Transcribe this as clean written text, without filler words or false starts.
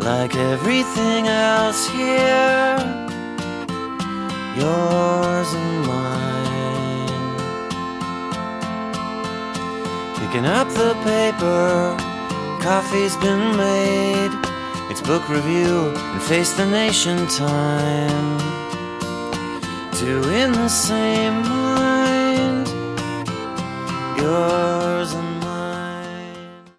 like everything else here, yours and mine. Picking up the paper, coffee's been made. It's book review and Face the Nation time. Two in the same mind, yours